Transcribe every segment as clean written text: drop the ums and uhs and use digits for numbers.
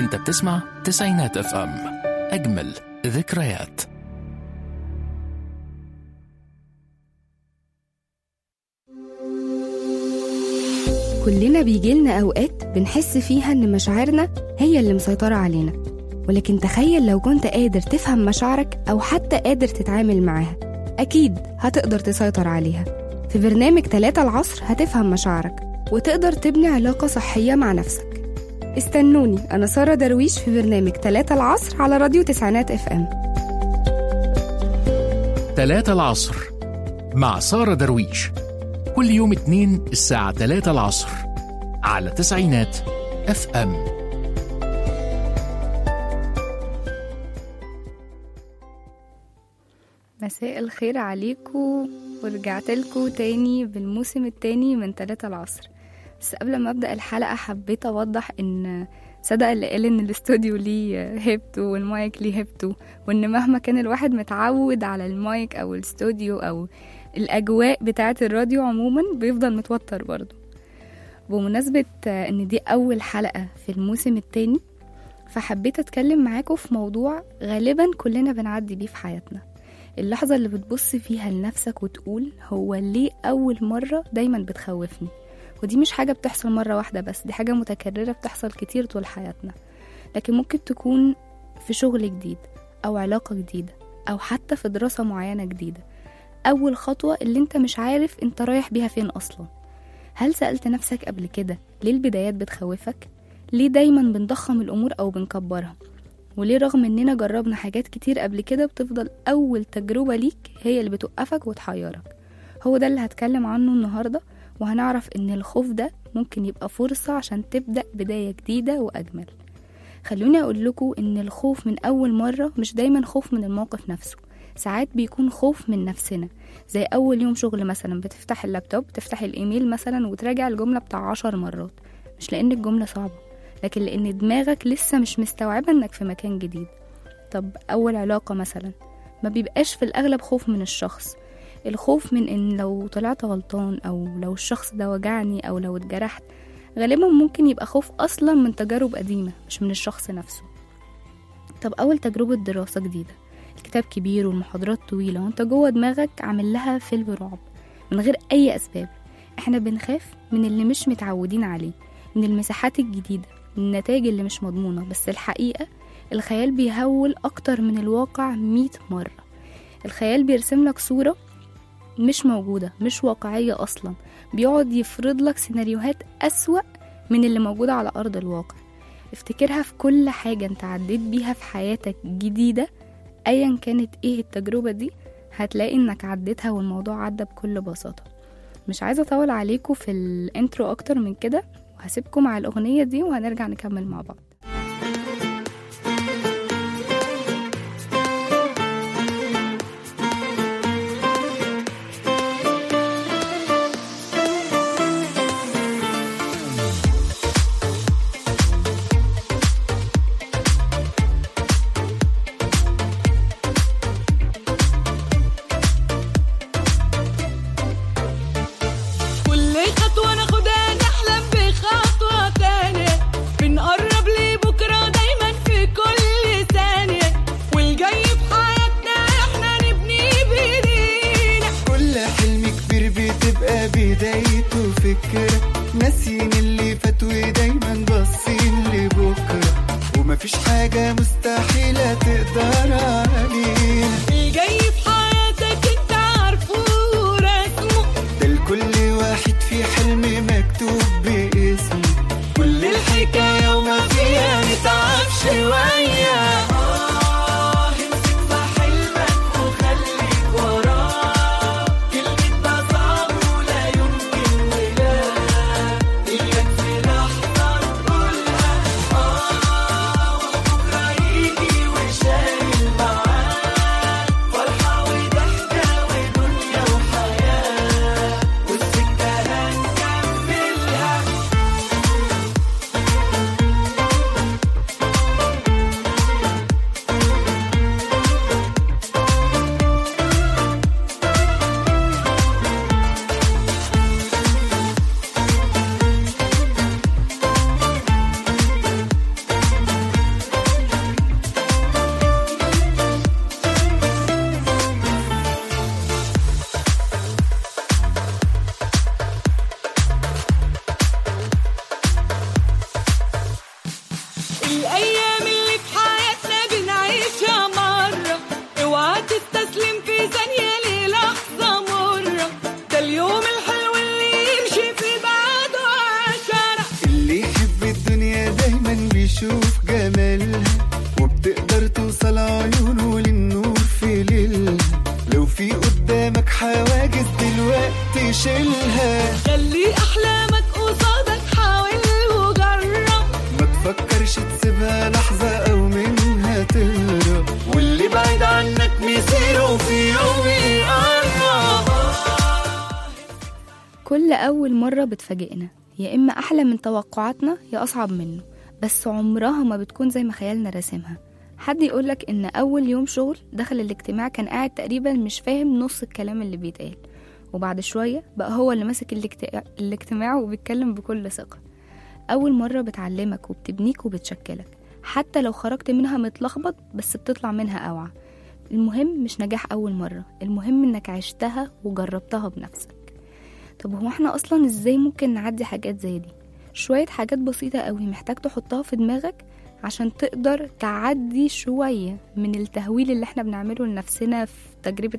انت بتسمع تسعينات اف ام، اجمل ذكريات. كلنا بيجيلنا أوقات بنحس فيها إن مشاعرنا هي اللي مسيطرة علينا، ولكن تخيل لو كنت قادر تفهم مشاعرك أو حتى قادر تتعامل معاها، أكيد هتقدر تسيطر عليها. في برنامج 3 العصر هتفهم مشاعرك وتقدر تبني علاقة صحية مع نفسك. استنوني، أنا سارة درويش في برنامج 3 العصر على راديو تسعينات اف ام. 3 العصر مع سارة درويش، كل يوم اثنين الساعة 3 العصر على تسعينات اف ام. مساء الخير عليكم، ورجعت لكم تاني بالموسم التاني من 3 العصر. بس قبل ما أبدأ الحلقة حبيت أوضح إن صدق اللي قال إن الاستوديو ليه هيبته والمايك ليه هيبته، وإن مهما كان الواحد متعود على المايك أو الاستوديو أو الأجواء بتاعة الراديو عموما بيفضل متوتر برضو. بمناسبة إن دي أول حلقة في الموسم التاني، فحبيت أتكلم معاكم في موضوع غالبا كلنا بنعدي بيه في حياتنا، اللحظة اللي بتبص فيها لنفسك وتقول هو ليه أول مرة دايما بتخوفني. ودي مش حاجة بتحصل مرة واحدة بس، دي حاجة متكررة بتحصل كتير طول حياتنا. لكن ممكن تكون في شغل جديد أو علاقة جديدة أو حتى في دراسة معينة جديدة، أول خطوة اللي انت مش عارف انت رايح بيها فين أصلا. هل سألت نفسك قبل كده ليه البدايات بتخوفك؟ ليه دايما بنضخم الأمور أو بنكبرها؟ وليه رغم اننا جربنا حاجات كتير قبل كده بتفضل أول تجربة ليك هي اللي بتوقفك وتحيرك؟ هو ده اللي هتكلم عنه النهاردة، وهنعرف ان الخوف ده ممكن يبقى فرصة عشان تبدأ بداية جديدة وأجمل. خلوني أقول لكم ان الخوف من أول مرة مش دايما خوف من الموقف نفسه، ساعات بيكون خوف من نفسنا. زي أول يوم شغل مثلا، بتفتح اللابتوب تفتح الإيميل مثلا وتراجع الجملة بتاع 10 مرات، مش لأن الجملة صعبة، لكن لأن دماغك لسه مش مستوعبة انك في مكان جديد. طب أول علاقة مثلا، ما بيبقاش في الأغلب خوف من الشخص، الخوف من ان لو طلعت غلطان او لو الشخص ده وجعني او لو اتجرحت. غالبا ممكن يبقى خوف اصلا من تجارب قديمة مش من الشخص نفسه. طب اول تجربة دراسة جديدة، الكتاب كبير والمحاضرات طويلة وانت جوه دماغك عامل لها فيلم رعب من غير اي اسباب. احنا بنخاف من اللي مش متعودين عليه، من المساحات الجديدة، من النتائج اللي مش مضمونة. بس الحقيقة الخيال بيهول اكتر من الواقع 100 مرة. الخيال بيرسم لك صورة مش موجودة، مش واقعية أصلا، بيقعد يفرض لك سيناريوهات أسوأ من اللي موجودة على أرض الواقع. افتكرها في كل حاجة انت عديت بيها في حياتك جديدة، أيا كانت ايه التجربة دي، هتلاقي انك عديتها والموضوع عدى بكل بساطة. مش عايزة أطول عليكم في الانترو أكتر من كده، وهسيبكم مع الأغنية دي وهنرجع نكمل مع بعض. بدايته فكرة ناسين اللي فات ودايما باصين لبكرة، ومفيش حاجة مستحيلة تقدر علينا. الجاي في حياتك انت عارفه ورسمه، ده لكل واحد في حلم مكتوب باسمه. كل الحكاية وما فيها نتعب شوية. بتشوف جمالها وبتقدر توصل عيونه للنور في ليلها. لو في قدامك حواجز دلوقتي شيلها، خلي أحلامك قصادك، حاول وجرب، ما تفكرش تسيبها لحظة أو منها تهرب، واللي بعيد عنك مصيره في يوم يقرب. كل أول مرة بتفاجئنا يا إما أحلى من توقعاتنا يا أصعب منه، بس عمرها ما بتكون زي ما خيالنا راسمها. حد يقولك إن أول يوم شغل دخل الاجتماع كان قاعد تقريبا مش فاهم نص الكلام اللي بيتقال، وبعد شوية بقى هو اللي ماسك الاجتماع وبيتكلم بكل ثقة. أول مرة بتعلمك وبتبنيك وبتشكلك، حتى لو خرجت منها متلخبط بس بتطلع منها أوعى. المهم مش نجاح أول مرة، المهم إنك عشتها وجربتها بنفسك. طب هو احنا أصلا إزاي ممكن نعدي حاجات زي دي؟ شوية حاجات بسيطة قوي محتاج تحطها في دماغك عشان تقدر تعدي شوية من التهويل اللي احنا بنعمله لنفسنا في تجربة.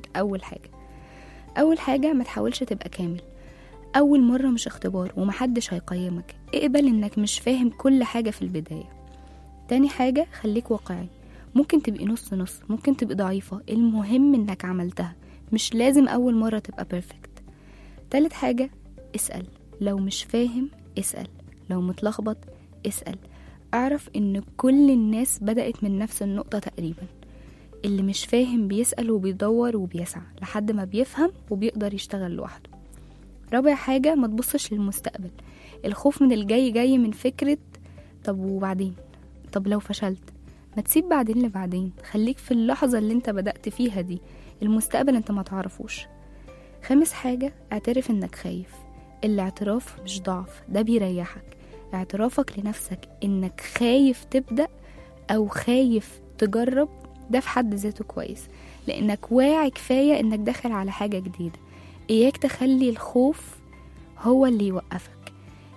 أول حاجة ما تحاولش تبقى كامل. أول مرة مش اختبار ومحدش هيقيمك، اقبل انك مش فاهم كل حاجة في البداية. تاني حاجة خليك واقعي، ممكن تبقي نص نص، ممكن تبقي ضعيفة، المهم انك عملتها، مش لازم أول مرة تبقى بيرفكت. تالت حاجة اسأل، لو مش فاهم اسأل، لو متلخبط اسأل. اعرف ان كل الناس بدأت من نفس النقطة تقريبا، اللي مش فاهم بيسأل وبيدور وبيسعى لحد ما بيفهم وبيقدر يشتغل لوحده. رابع حاجة ما تبصش للمستقبل، الخوف من الجاي جاي من فكرة طب وبعدين، طب لو فشلت. ما تسيب بعدين لبعدين، خليك في اللحظة اللي انت بدأت فيها دي، المستقبل انت ما تعرفوش. خامس حاجة اعترف انك خايف، الاعتراف مش ضعف، ده بيريحك. اعترافك لنفسك انك خايف تبدأ او خايف تجرب ده في حد ذاته كويس، لانك واعي كفاية انك داخل على حاجة جديدة. اياك تخلي الخوف هو اللي يوقفك،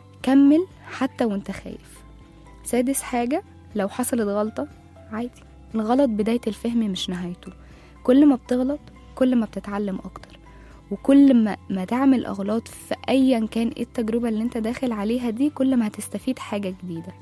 كمل حتى وانت خايف. سادس حاجة لو حصلت غلطة عادي، الغلط بداية الفهم مش نهايته. كل ما بتغلط كل ما بتتعلم اكتر، وكل ما تعمل أغلاط في أيا كان ايه التجربة اللي انت داخل عليها دي، كل ما هتستفيد حاجة جديدة.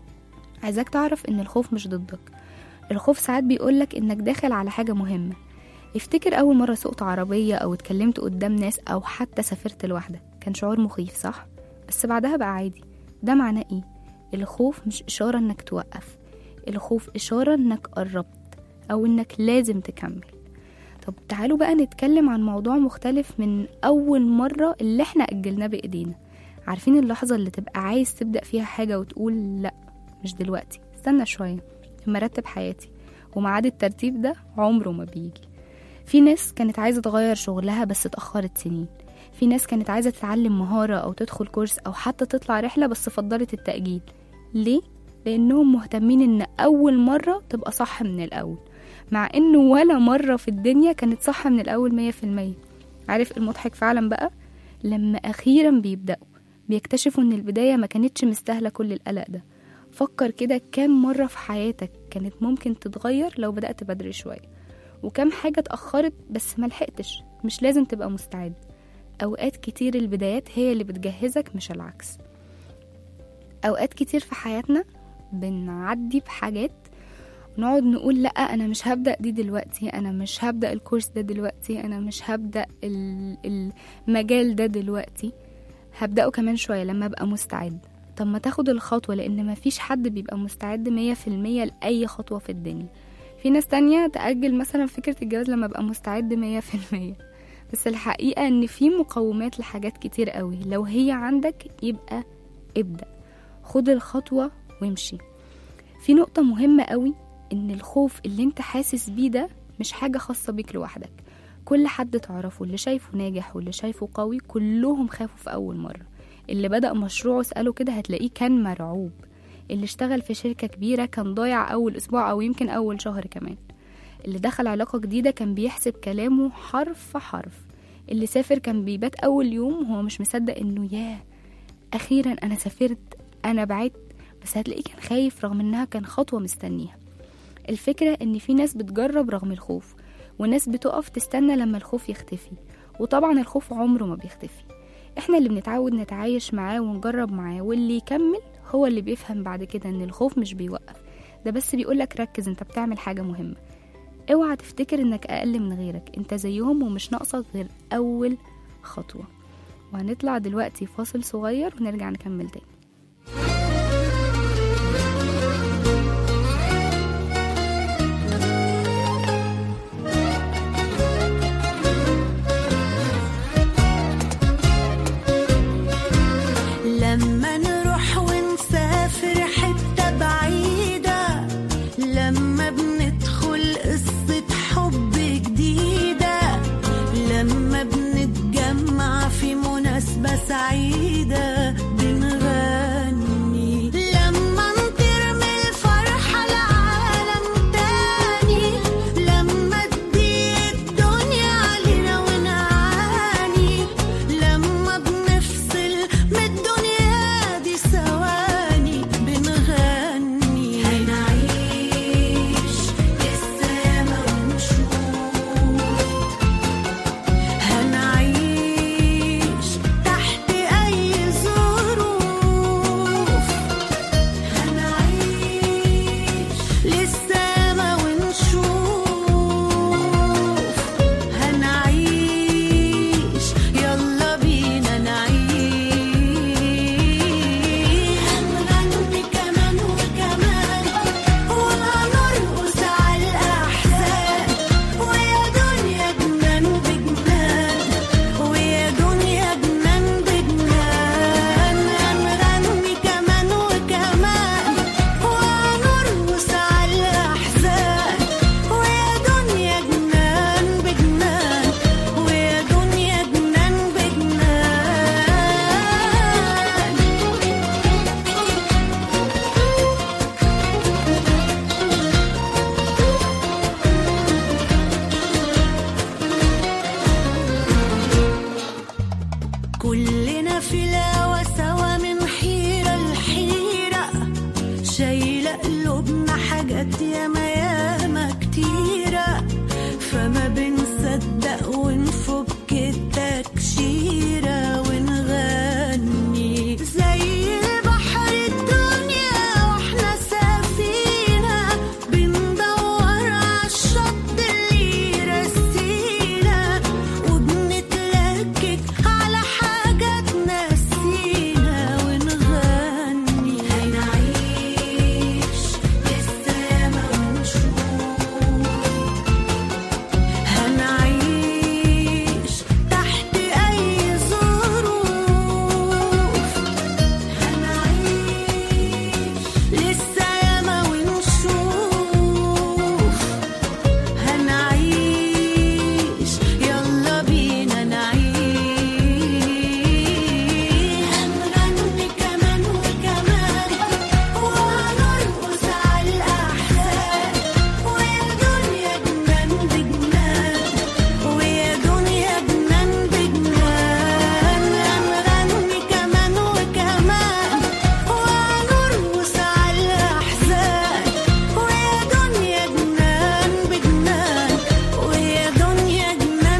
عايزاك تعرف ان الخوف مش ضدك، الخوف ساعات بيقولك انك داخل على حاجة مهمة. افتكر أول مرة سوقت عربية أو اتكلمت قدام ناس أو حتى سافرت لوحدك، كان شعور مخيف صح؟ بس بعدها بقى عادي. ده معناه ايه؟ الخوف مش إشارة انك توقف، الخوف إشارة انك قربت أو انك لازم تكمل. طب تعالوا بقى نتكلم عن موضوع مختلف من أول مرة اللي احنا أجلناه بإيدينا. عارفين اللحظة اللي تبقى عايز تبدأ فيها حاجة وتقول لأ مش دلوقتي، استنى شوية لما أرتب حياتي، ومعاد الترتيب ده عمره ما بيجي. في ناس كانت عايزة تغير شغلها بس اتأخرت سنين، في ناس كانت عايزة تتعلم مهارة أو تدخل كورس أو حتى تطلع رحلة بس فضلت التأجيل. ليه؟ لأنهم مهتمين إن أول مرة تبقى صح من الأول، مع إنه ولا مرة في الدنيا كانت صح من الأول 100%. عارف المضحك فعلا بقى؟ لما أخيرا بيبدأوا بيكتشفوا إن البداية ما كانتش مستاهلة كل القلق ده. فكر كده كام مرة في حياتك كانت ممكن تتغير لو بدأت بدري شوية، وكم حاجة اتأخرت بس ملحقتش. مش لازم تبقى مستعد، أوقات كتير البدايات هي اللي بتجهزك مش العكس. أوقات كتير في حياتنا بنعدي بحاجات ونقعد نقول لأ أنا مش هبدأ دي دلوقتي، أنا مش هبدأ الكورس ده دلوقتي، أنا مش هبدأ المجال ده دلوقتي، هبدأه كمان شوية لما أبقى مستعد. طب ما تاخد الخطوة، لأن مفيش حد بيبقى مستعد 100% لأي خطوة في الدنيا. في ناس تانية تأجل مثلا فكرة الجواز لما أبقى مستعد 100%، بس الحقيقة إن في مقومات لحاجات كتير قوي، لو هي عندك يبقى ابدأ، خد الخطوة وامشي. في نقطة مهمة قوي، إن الخوف اللي انت حاسس بيه ده مش حاجة خاصة بيك لوحدك. كل حد تعرفه، اللي شايفه ناجح واللي شايفه قوي، كلهم خافوا في أول مرة. اللي بدأ مشروعه اسأله كده هتلاقيه كان مرعوب، اللي اشتغل في شركة كبيرة كان ضايع أول أسبوع أو يمكن أول شهر كمان، اللي دخل علاقة جديدة كان بيحسب كلامه حرف حرف، اللي سافر كان بيبات أول يوم وهو مش مصدق إنه ياه أخيرا أنا سافرت، أنا بعدت، بس هتلاقيه كان خايف رغم إنها كان خطوة مستنيها. الفكرة إن في ناس بتجرب رغم الخوف، وناس بتقف تستنى لما الخوف يختفي، وطبعا الخوف عمره ما بيختفي. احنا اللي بنتعود نتعايش معاه ونجرب معاه، واللي يكمل هو اللي بيفهم بعد كده ان الخوف مش بيوقف، ده بس بيقولك ركز انت بتعمل حاجة مهمة. اوعى تفتكر انك اقل من غيرك، انت زيهم ومش ناقصك غير اول خطوة. وهنطلع دلوقتي فاصل صغير ونرجع نكمل تاني. لما نروح ونسافر حتة بعيدة، لما بندخل قصة حب جديدة، لما بنتجمع في مناسبة سعيدة بنغني، لما نطير من الفرحة لعالم تاني، لما تضيق الدنيا علينا ونعاني، لما بنفصل من الدنيا دي ثواني بنغني، هنعيش للسما ونشوف، هنعيش تحت أي ظروف، هنعيش للسما ونشوف، هنعيش يلا بينا نعيش، هنغني كمان وكمان وهنرقص على الأحزان، ويا دنيا جنان بجنان، ويا دنيا جنان بجنان، هنغني كمان وكمان وهنرقص على الأحزان، ويا دنيا جنان بجنان، ويا دنيا جنان بجنان. كلنا في الهوا سوا من حيرة لحيرة، شايلة قلوبنا حاجات ياما ياما كتيرة، فما بنصدق ونفك التكشيرة ونغني زي البحر الدنيا واحنا سفينة، بندور عالشط اللي يرسينا، وبنتلكك على حاجة تنسينا ونغني، هنعيش للسما ونشوف، هنعيش تحت أي ظروف، هنعيش للسما ونشوف، هنعيش يلا بينا نعيش، هنغني كمان وكمان وهنرقص على الأحزان، ويا دنيا جنان بجنان، ويا دنيا جنان بجنان، هنغني كمان وكمان وهنرقص على الأحزان، ويا دنيا جنان بجنان، ويا دنيا جنان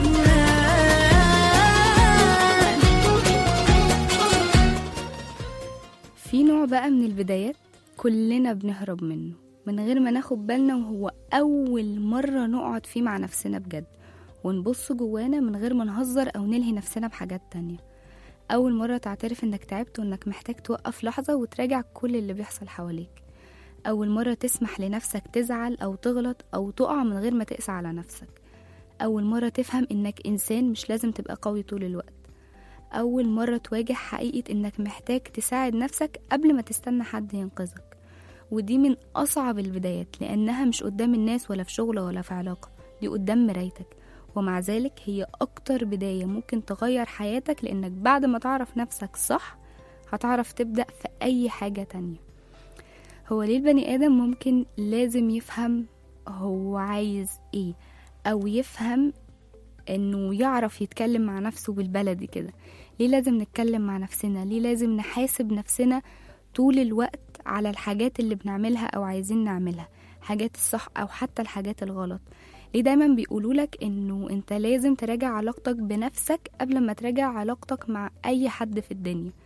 بجنان. في نوع بقى من البدايات كلنا بنهرب منه من غير ما ناخد بالنا، وهو أول مرة نقعد فيه مع نفسنا بجد ونبص جوانا من غير ما نهزر أو نلهي نفسنا بحاجات تانية. أول مرة تعترف إنك تعبت وإنك محتاج توقف لحظة وتراجع كل اللي بيحصل حواليك. أول مرة تسمح لنفسك تزعل أو تغلط أو تقع من غير ما تقسى على نفسك. أول مرة تفهم إنك إنسان مش لازم تبقى قوي طول الوقت. أول مرة تواجه حقيقة إنك محتاج تساعد نفسك قبل ما تستنى حد ينقذك. ودي من أصعب البدايات لأنها مش قدام الناس ولا في شغل ولا في علاقة، دي قدام مرايتك، ومع ذلك هي أكتر بداية ممكن تغير حياتك، لأنك بعد ما تعرف نفسك صح هتعرف تبدأ في أي حاجة تانية. هو ليه البني آدم ممكن لازم يفهم هو عايز إيه، أو يفهم إنه يعرف يتكلم مع نفسه بالبلدي كده؟ ليه لازم نتكلم مع نفسنا؟ ليه لازم نحاسب نفسنا طول الوقت على الحاجات اللي بنعملها أو عايزين نعملها، حاجات الصح أو حتى الحاجات الغلط؟ ليه دايما بيقولولك إنه أنت لازم تراجع علاقتك بنفسك قبل ما تراجع علاقتك مع أي حد في الدنيا؟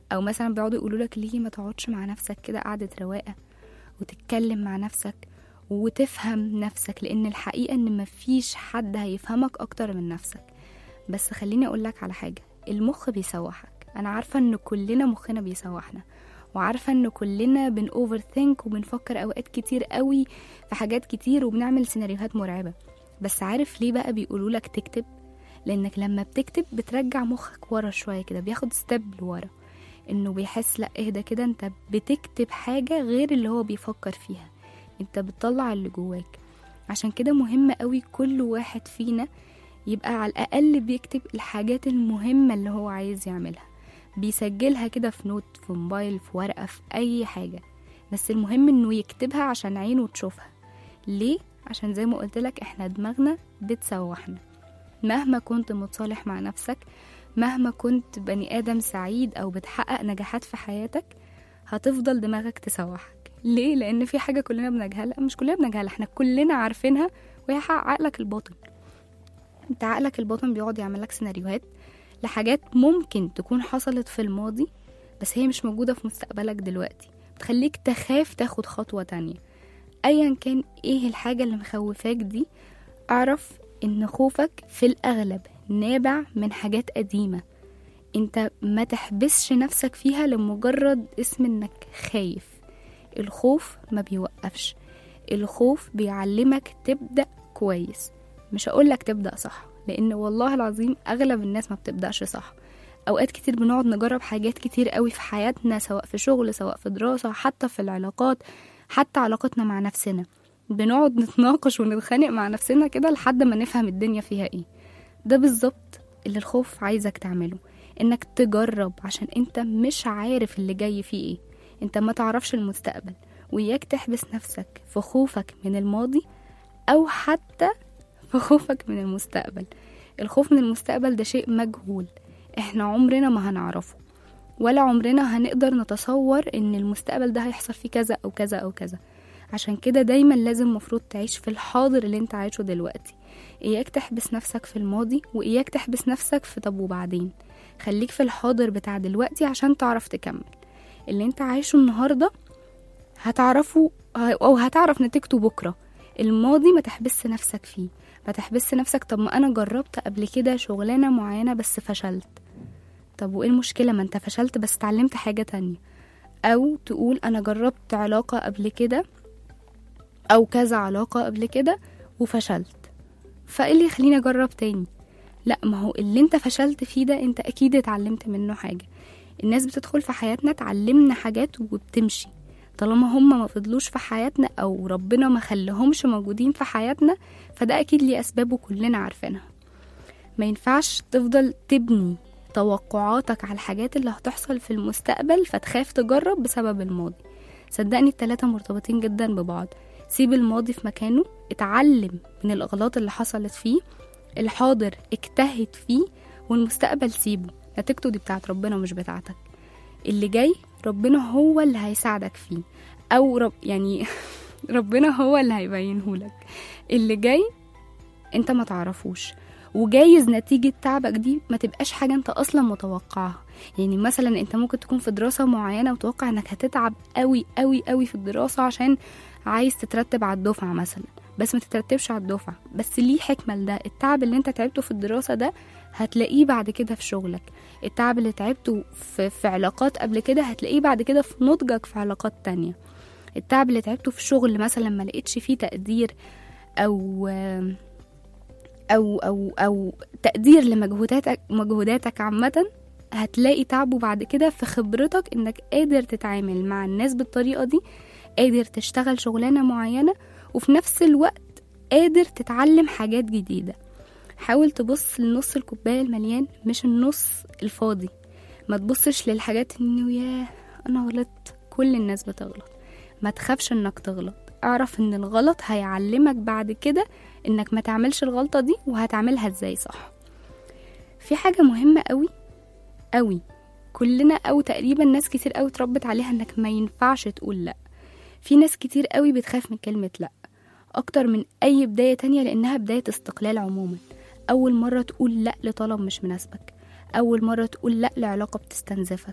او مثلا بيقعدوا يقولوا لك ليه ما تقعدش مع نفسك كده قعدة رواقة وتتكلم مع نفسك وتفهم نفسك، لان الحقيقة ان مفيش حد هيفهمك اكتر من نفسك. بس خليني اقولك على حاجة، المخ بيسوحك. انا عارفة ان كلنا مخنا بيسوحنا، وعارفة ان كلنا اوفر ثينك وبنفكر اوقات كتير قوي في حاجات كتير وبنعمل سيناريوهات مرعبة. بس عارف ليه بقى بيقولوا لك تكتب؟ لانك لما بتكتب بترجع مخك ورا شوية كده، بياخد ستيب لورا، انه بيحس لا اهدى كده، انت بتكتب حاجة غير اللي هو بيفكر فيها، انت بتطلع اللي جواك. عشان كده مهم قوي كل واحد فينا يبقى على الاقل بيكتب الحاجات المهمة اللي هو عايز يعملها، بيسجلها كده في نوت، في موبايل، في ورقة، في اي حاجة. بس المهم انه يكتبها عشان عينه تشوفها. ليه؟ عشان زي ما قلت لك احنا دماغنا بتسوحنا. مهما كنت متصالح مع نفسك، مهما كنت بني آدم سعيد أو بتحقق نجاحات في حياتك، هتفضل دماغك تسوحك. ليه؟ لأن في حاجة كلنا بنجهلها، مش كلنا بنجهلها، احنا كلنا عارفينها، وهي عقلك الباطن. انت عقلك الباطن بيقعد يعملك سيناريوهات لحاجات ممكن تكون حصلت في الماضي بس هي مش موجودة في مستقبلك دلوقتي، بتخليك تخاف تاخد خطوة تانية. أيا كان ايه الحاجة اللي مخوفاك دي، اعرف ان خوفك في الأغلب نابع من حاجات قديمة. انت ما تحبسش نفسك فيها لمجرد اسم انك خايف. الخوف ما بيوقفش، الخوف بيعلمك تبدأ كويس. مش هقولك تبدأ صح، لان والله العظيم اغلب الناس ما بتبدأش صح. اوقات كتير بنقعد نجرب حاجات كتير قوي في حياتنا، سواء في شغل، سواء في دراسة، حتى في العلاقات، حتى علاقتنا مع نفسنا. بنقعد نتناقش ونتخانق مع نفسنا كده لحد ما نفهم الدنيا فيها ايه. ده بالظبط اللي الخوف عايزك تعمله، انك تجرب، عشان انت مش عارف اللي جاي فيه ايه، انت ما تعرفش المستقبل. وياك تحبس نفسك في خوفك من الماضي او حتى في خوفك من المستقبل. الخوف من المستقبل ده شيء مجهول، احنا عمرنا ما هنعرفه، ولا عمرنا هنقدر نتصور ان المستقبل ده هيحصل فيه كذا او كذا او كذا. عشان كده دايما لازم مفروض تعيش في الحاضر اللي انت عايشه دلوقتي. اياك تحبس نفسك في الماضي، واياك تحبس نفسك في طب وبعدين. خليك في الحاضر بتاع دلوقتي عشان تعرف تكمل. اللي انت عايشه النهاردة هتعرفه او هتعرف نتيجته بكرة. الماضي ما تحبس نفسك فيه، ما تحبس نفسك طب ما انا جربت قبل كده شغلانة معينة بس فشلت. طب وايه المشكلة؟ ما انت فشلت بس اتعلمت حاجة تانية. او تقول انا جربت علاقة قبل كده او كذا علاقة قبل كده وفشلت، فايه اللي يخليني اجرب تاني؟ لا، ما هو اللي انت فشلت فيه ده انت اكيد اتعلمت منه حاجة. الناس بتدخل في حياتنا تعلمنا حاجات وبتمشي. طالما هم ما فضلوش في حياتنا او ربنا ما خليهمش موجودين في حياتنا، فده اكيد ليه اسبابه كلنا عارفينها. ما ينفعش تفضل تبني توقعاتك على الحاجات اللي هتحصل في المستقبل فتخاف تجرب بسبب الماضي. صدقني التلاتة مرتبطين جدا ببعض. سيب الماضي في مكانه، اتعلم من الأغلاط اللي حصلت فيه، الحاضر اجتهد فيه، والمستقبل سيبه، نتيجته دي بتاعت ربنا مش بتاعتك. اللي جاي ربنا هو اللي هيساعدك فيه، أو يعني ربنا هو اللي هيبينهولك. اللي جاي انت ما تعرفوش، وجايز نتيجة تعبك دي ما تبقاش حاجة انت اصلا متوقعها. يعني مثلا انت ممكن تكون في دراسة معينة وتوقع انك هتتعب قوي قوي قوي في الدراسة عشان عايز تترتب على الدفعة مثلا، بس ما تترتبش على الدفعة. بس ليه حكمة لده. التعب اللي انت تعبته في الدراسة ده هتلاقيه بعد كده في شغلك. التعب اللي تعبته في علاقات قبل كده هتلاقيه بعد كده في نضجك في علاقات تانية. التعب اللي تعبته في شغل مثلا ما لقيتش فيه تقدير أو تقدير لمجهوداتك عامة، هتلاقي تعبه بعد كده في خبرتك انك قادر تتعامل مع الناس بالطريقة دي، قادر تشتغل شغلانة معينة، وفي نفس الوقت قادر تتعلم حاجات جديدة. حاول تبص لنص الكوباية المليان مش النص الفاضي. ما تبصش للحاجات انه ياه انا غلطت، كل الناس بتغلط. ما تخافش انك تغلط، اعرف ان الغلط هيعلمك بعد كده انك ما تعملش الغلطة دي وهتعملها ازاي صح. في حاجة مهمة قوي قوي كلنا او تقريبا ناس كتير قوي اتربت عليها، انك ما ينفعش تقول لا. في ناس كتير قوي بتخاف من كلمة لا اكتر من اي بداية تانية، لانها بداية استقلال عموما. اول مرة تقول لا لطلب مش مناسبك، اول مرة تقول لا لعلاقة بتستنزفك،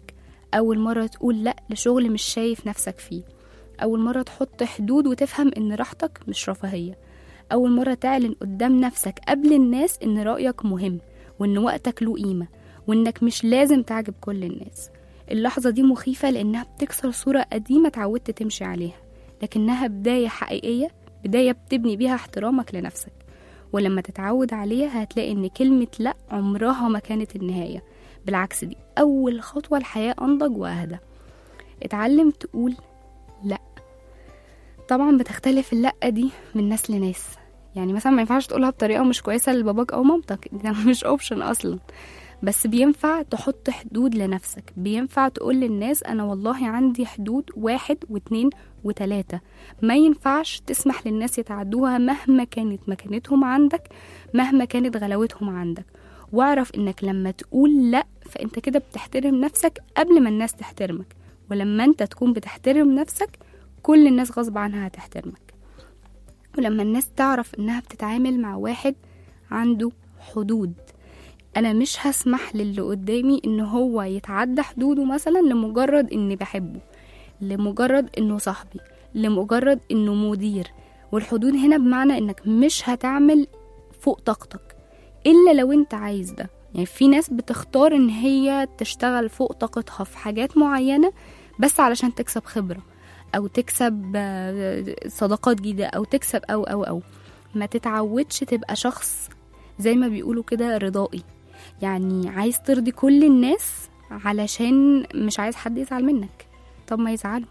أول مرة تقول لأ لشغل مش شايف نفسك فيه، أول مرة تحط حدود وتفهم إن راحتك مش رفاهية، أول مرة تعلن قدام نفسك قبل الناس إن رأيك مهم وإن وقتك له قيمة وإنك مش لازم تعجب كل الناس. اللحظة دي مخيفة لأنها بتكسر صورة قديمة اتعودت تمشي عليها، لكنها بداية حقيقية، بداية بتبني بيها احترامك لنفسك. ولما تتعود عليها هتلاقي إن كلمة لأ عمرها ما كانت النهاية، بالعكس دي أول خطوة الحياة أنضج وأهدى. اتعلم تقول لأ. طبعا بتختلف اللأ دي من ناس لناس، يعني مثلا ما ينفعش تقولها بطريقة مش كويسة لباباك أو مامتك، ده مش اوبشن أصلا، بس بينفع تحط حدود لنفسك، بينفع تقول للناس أنا والله عندي حدود 1 و2 و3، ما ينفعش تسمح للناس يتعدوها مهما كانت مكانتهم عندك، مهما كانت غلاوتهم عندك. واعرف إنك لما تقول لأ فأنت كده بتحترم نفسك قبل ما الناس تحترمك، ولما أنت تكون بتحترم نفسك كل الناس غصب عنها هتحترمك. ولما الناس تعرف إنها بتتعامل مع واحد عنده حدود، أنا مش هسمح للي قدامي إن هو يتعدى حدوده مثلا لمجرد إني بحبه، لمجرد إنه صاحبي، لمجرد إنه مدير. والحدود هنا بمعنى إنك مش هتعمل فوق طاقتك إلا لو أنت عايز ده. يعني في ناس بتختار إن هي تشتغل فوق طاقتها في حاجات معينة بس علشان تكسب خبرة أو تكسب صداقات جديدة أو تكسب أو ما تتعودش تبقى شخص زي ما بيقولوا كده رضائي، يعني عايز ترضي كل الناس علشان مش عايز حد يزعل منك. طب ما يزعلوا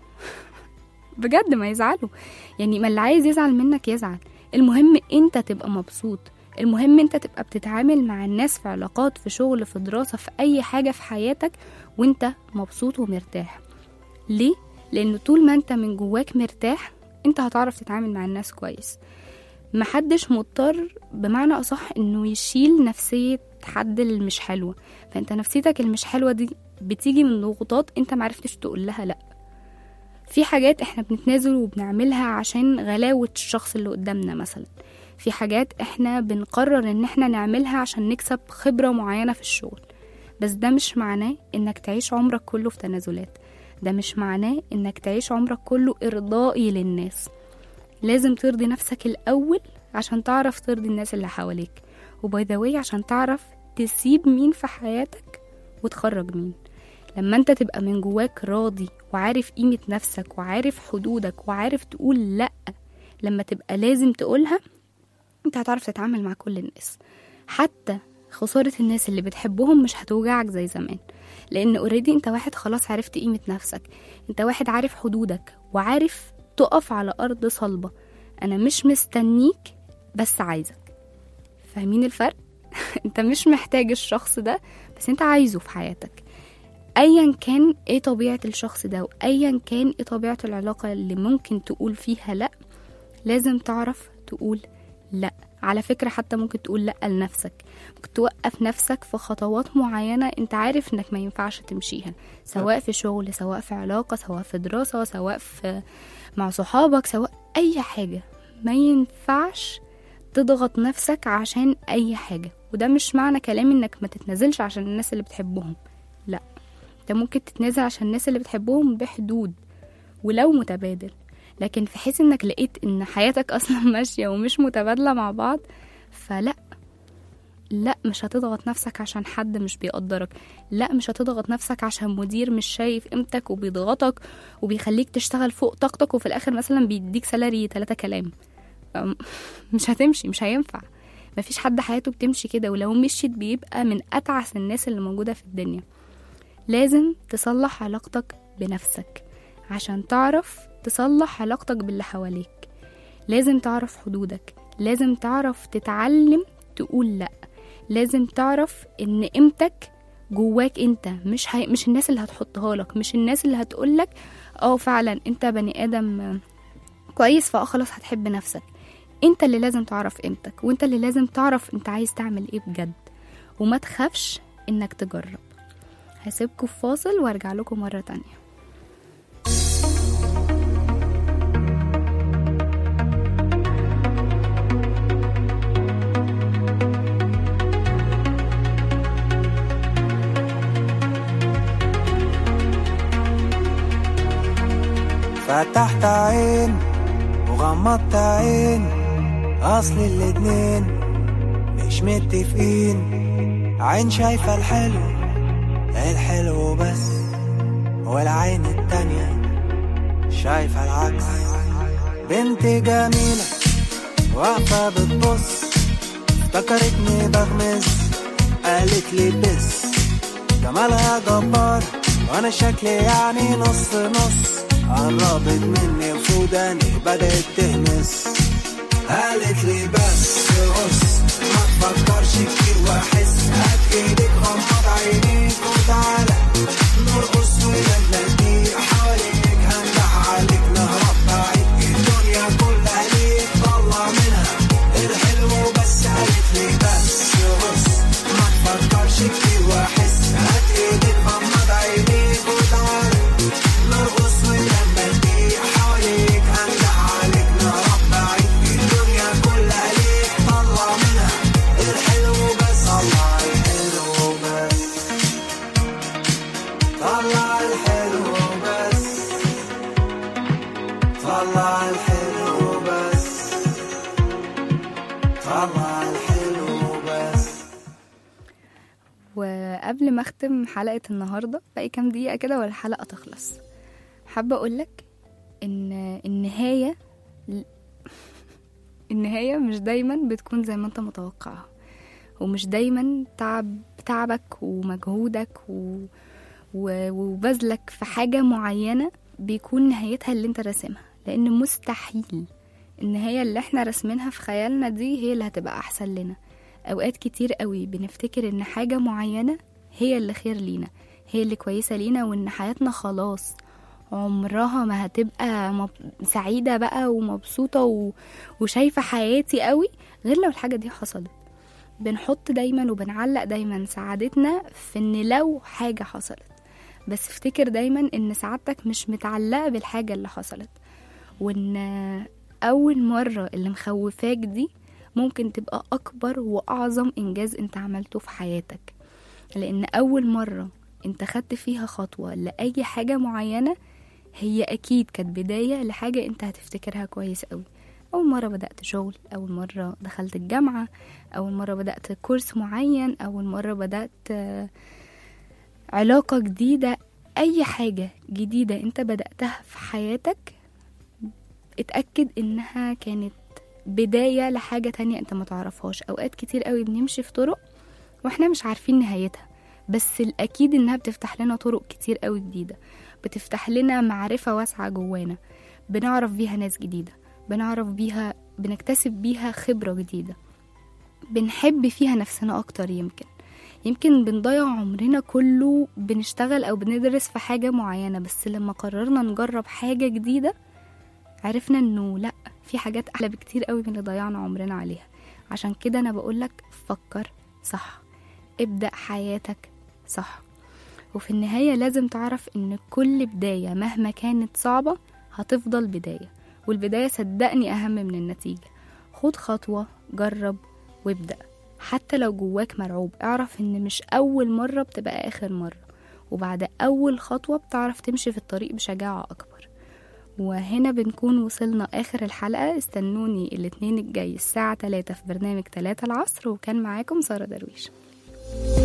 بجد ما يزعلوا، يعني ما اللي عايز يزعل منك يزعل، المهم انت تبقى مبسوط، المهم انت تبقى بتتعامل مع الناس في علاقات، في شغل، في دراسة، في اي حاجة في حياتك وانت مبسوط ومرتاح. ليه؟ لأنه طول ما انت من جواك مرتاح انت هتعرف تتعامل مع الناس كويس. محدش مضطر بمعنى أصح انه يشيل نفسية حد اللي مش حلوة، فانت نفسيتك المش حلوة دي بتيجي من ضغوطات انت معرفتش تقول لها لأ. في حاجات احنا بنتنازل وبنعملها عشان غلاوة الشخص اللي قدامنا مثلا، في حاجات احنا بنقرر ان احنا نعملها عشان نكسب خبرة معينة في الشغل، بس ده مش معناه انك تعيش عمرك كله في تنازلات، ده مش معناه انك تعيش عمرك كله ارضائي للناس. لازم ترضي نفسك الاول عشان تعرف ترضي الناس اللي حواليك، وباي ذا واي عشان تعرف تسيب مين في حياتك وتخرج مين. لما انت تبقى من جواك راضي وعارف قيمة نفسك وعارف حدودك وعارف تقول لأ لما تبقى لازم تقولها، انت هتعرف تتعامل مع كل الناس. حتى خسارة الناس اللي بتحبهم مش هتوجعك زي زمان، لان اوريدي انت واحد خلاص عرفت قيمة نفسك، انت واحد عارف حدودك وعارف تقف على أرض صلبة. انا مش مستنيك بس عايزك. فاهمين الفرق؟ انت مش محتاج الشخص ده بس انت عايزه في حياتك. ايا كان ايه طبيعة الشخص ده وايا كان ايه طبيعة العلاقة اللي ممكن تقول فيها لا، لازم تعرف تقول لا. على فكرة حتى ممكن تقول لا لنفسك، ممكن توقف نفسك في خطوات معينة انت عارف انك ما ينفعش تمشيها، سواء في شغل، سواء في علاقة، سواء في دراسة، سواء في مع صحابك، سواء اي حاجة. ما ينفعش تضغط نفسك عشان اي حاجة. وده مش معنى كلامي انك ما تتنازلش عشان الناس اللي بتحبهم، لا، انت ممكن تتنازل عشان الناس اللي بتحبهم بحدود ولو متبادل، لكن في حيث انك لقيت ان حياتك اصلا ماشية ومش متبادلة مع بعض، فلا، لا مش هتضغط نفسك عشان حد مش بيقدرك، لا مش هتضغط نفسك عشان مدير مش شايف قيمتك وبيضغطك وبيخليك تشتغل فوق طاقتك وفي الاخر مثلا بيديك سالري 3 كلام. مش هتمشي، مش هينفع. مفيش حد حياته بتمشي كده، ولو مشيت بيبقى من أتعس الناس اللي موجودة في الدنيا. لازم تصلح علاقتك بنفسك عشان تعرف تصلح علاقتك باللي حواليك. لازم تعرف حدودك، لازم تعرف تتعلم تقول لأ، لازم تعرف ان قيمتك جواك انت، مش الناس اللي هتحطها لك، مش الناس اللي هتقولك فعلا انت بني ادم كويس خلاص هتحب نفسك. انت اللي لازم تعرف قيمتك، وانت اللي لازم تعرف انت عايز تعمل ايه بجد، وما تخافش انك تجرب. هسيبكم في فاصل وارجع لكم مرة تانية. فتحت عين وغمضت عين، أصل الاتنين مش متفقين. عين شايفة الحلو الحلو بس، والعين التانية شايفة العكس. بنت جميلة واقفة بتبص، افتكرتني بغمز قالت لي بس. جمالها جبار وانا شكلي يعني نص نص، قربت مني وفوداني بدأت تهمس. قالت لي بس بص ما تفكرش كتير واحس، هات ايدك غمض عينيك وتعالى نرقص ونغني حواليك، هندح عليك نهرب بعيد الدنيا كلها ليك طلع منها الحلو بس. قالت لي بس بص ما تفكرش كتير واحس، هات ايدك غمض عينيك وتعالى نرقص ونغني حواليك، هندح عليك نهرب بعيد الدنيا كلها ليك طلع منها الحلو بس. طلع الحلو بس، طلع الحلو بس، طلع الحلو بس، طلع الحلو بس. وقبل ما اختم حلقة النهاردة باقي كام دقيقة كده والحلقة تخلص، حابة اقولك ان النهاية مش دايما بتكون زي ما انت متوقعها، ومش دايما تعبك ومجهودك وبذلك في حاجة معينة بيكون نهايتها اللي انت راسمها، لان مستحيل النهاية اللي احنا رسمينها في خيالنا دي هي اللي هتبقى احسن لنا. اوقات كتير قوي بنفتكر ان حاجة معينة هي اللي خير لينا، هي اللي كويسة لينا، وان حياتنا خلاص عمرها ما هتبقى سعيدة بقى ومبسوطة وشايفة حياتي قوي غير لو الحاجة دي حصلت. بنحط دايما وبنعلق دايما سعادتنا في ان لو حاجة حصلت، بس افتكر دايما ان سعادتك مش متعلقة بالحاجة اللي حصلت، وان اول مرة اللي مخوفاك دي ممكن تبقى اكبر واعظم انجاز انت عملته في حياتك، لان اول مرة انت خدت فيها خطوة لأي حاجة معينة هي اكيد كانت بداية لحاجة انت هتفتكرها كويس قوي. اول مرة بدأت شغل، اول مرة دخلت الجامعة، اول مرة بدأت كورس معين، اول مرة بدأت علاقة جديدة، اي حاجة جديدة انت بدأتها في حياتك اتأكد انها كانت بداية لحاجة تانية انت ما تعرفهاش. اوقات كتير قوي بنمشي في طرق واحنا مش عارفين نهايتها، بس الأكيد إنها بتفتح لنا طرق كتير قوي جديدة، بتفتح لنا معرفة واسعة جوانا، بنعرف بيها ناس جديدة، بنكتسب بيها خبرة جديدة، بنحب فيها نفسنا أكتر. يمكن بنضيع عمرنا كله بنشتغل أو بندرس في حاجة معينة، بس لما قررنا نجرب حاجة جديدة عرفنا إنه لأ، في حاجات أحلى بكتير قوي من اللي ضيعنا عمرنا عليها. عشان كده أنا بقولك فكر صح، ابدأ حياتك صح. وفي النهاية لازم تعرف ان كل بداية مهما كانت صعبة هتفضل بداية، والبداية صدقني اهم من النتيجة. خد خطوة، جرب وابدأ، حتى لو جواك مرعوب اعرف ان مش اول مرة بتبقى اخر مرة، وبعد اول خطوة بتعرف تمشي في الطريق بشجاعة اكبر. وهنا بنكون وصلنا اخر الحلقة. استنوني الاثنين الجاي الساعة 3 في برنامج 3 العصر، وكان معاكم سارة درويش.